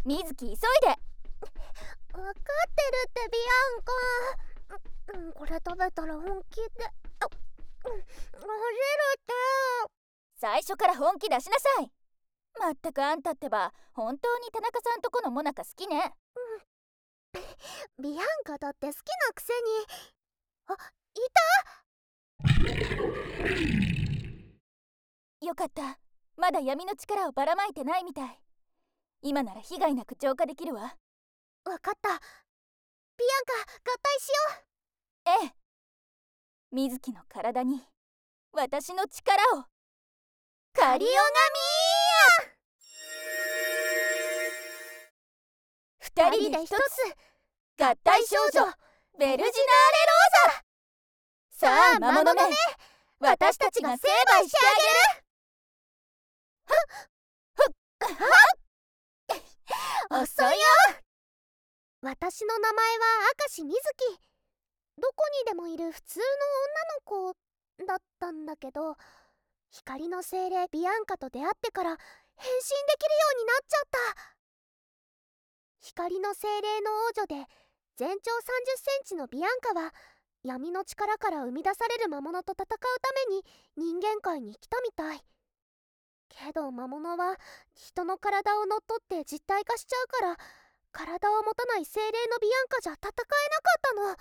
水木急いで。 分かってるってビアンカ。これ食べたら本気で走るって。 最初から本気出しなさい。まったくあんたってば本当に田中さんとこのモナカ好きね。 ビアンカだって好きなくせに。あ、いよかった。まだ闇の力をばらまいてないみたい。今なら被害なく浄化できるわ。 た。分かった。ビアンカ、合体しよう。ええ。水木の体に私の力を。カリオガミーヤ。二人で一つ。合体少女ベルジナーレローザ。さあ魔物め、私たちが成敗してあげる。遅いよ。 私の名前は明石みずき。どこにでもいる普通の女の子だったんだけど、光の精霊ビアンカと出会ってから変身できるようになっちゃった。光の精霊の王女で全長30センチのビアンカは闇の力から生み出される魔物と戦うために人間界に来たみたい。けど魔物は人の体を乗っ取って実体化しちゃうから、体を持たない精霊のビアンカじゃ戦えなかったの。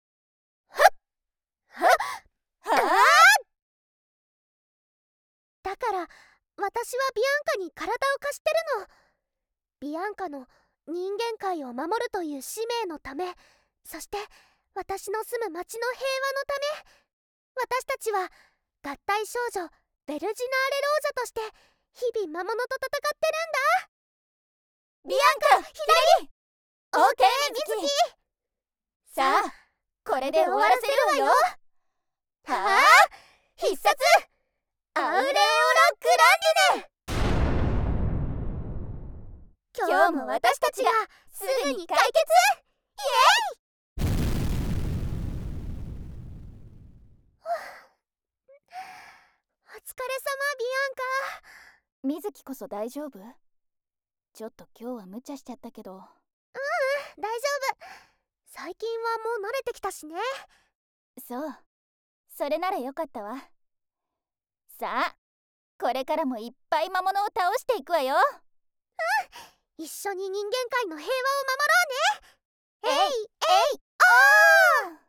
だから私はビアンカに体を貸してるの。ビアンカの人間界を守るという使命のため、そして私の住む町の平和のため、私たちは合体少女ベルジナーレロージャとして日々魔物と戦ってるんだ。 ビアンカ左。オーケーみずき。さあこれで終わらせるわよ。はあ、必殺アウレオラ・グランディネ。今日も私たちがすぐに解決。イエイ。 お疲れ様ビアンカ。 水木こそ大丈夫？ちょっと今日は無茶しちゃったけど。 大丈夫。最近はもう慣れてきたしね。 そう、それならよかったわ。さあこれからもいっぱい魔物を倒していくわよ。 一緒に人間界の平和を守ろうね。 えいえいおー。